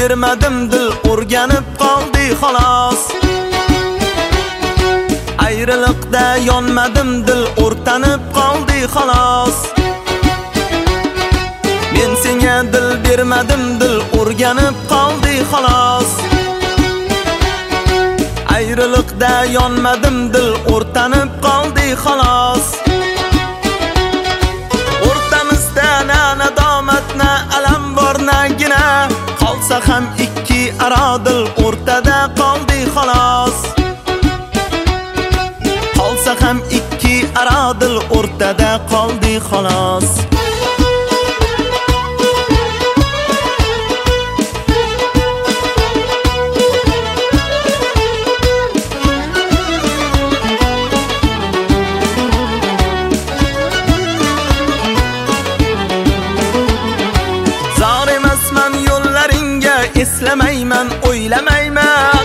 bermadim, dil o'rganib qoldi xolos. Ayriliqda yonmadim, dil o'rtanib qoldi xolos. Men senga dil bermadim, dil o'rganib qoldi xolos. Ayriliqda yonmadim, dil o'rtanib qoldi xolos. O'rtamizda na nadomat, na alam bor, na gina. Qolsa ham ikki aro dil o'rtada qoldi xolos. Qolsa ham ikki aro dil o'rtada qoldi xolos. Eslamayman, o'ylamayman.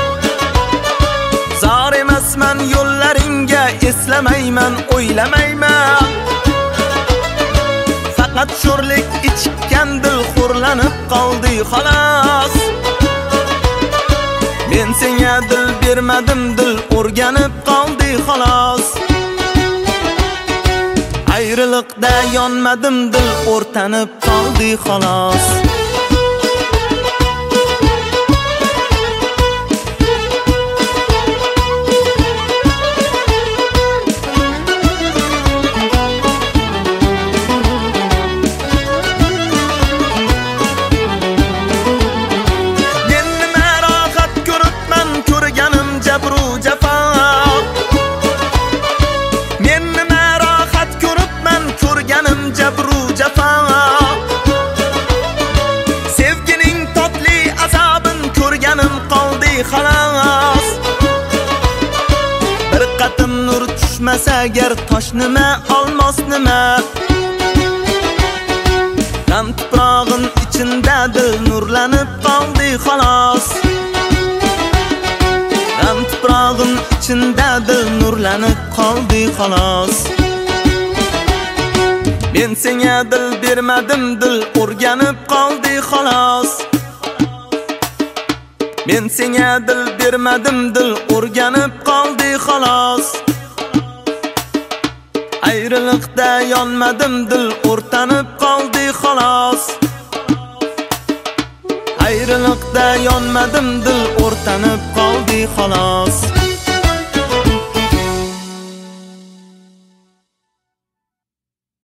Zor emasman yo'llaringga, eslamayman, o'ylamayman. Faqat sho'rlik ichgan dil xurlanib qoldi xolos. Men senga dil bermadim, dil o'rganib qoldi xolos. Ayriliqda yonmadim, dil o'rtanib qoldi xolos. Sevgining totli azobin ko'rganim qoldi xolos. Bir qatim nur tushmasa agar tosh nima, olmos nima. G'am tuprog'in ichinda dil nurlanib qoldi xolos. G'am tuprog'in ichinda dil nurlanib qoldi xolos. Men senga dil bermadim, dil o'rganib qoldi xolos. Men senga dil bermadim, dil o'rganib qoldi xolos. Ayriliqda yonmadim, dil o'rtanib qoldi xolos. Ayriliqda yonmadim, dil o'rtanib qoldi xolos.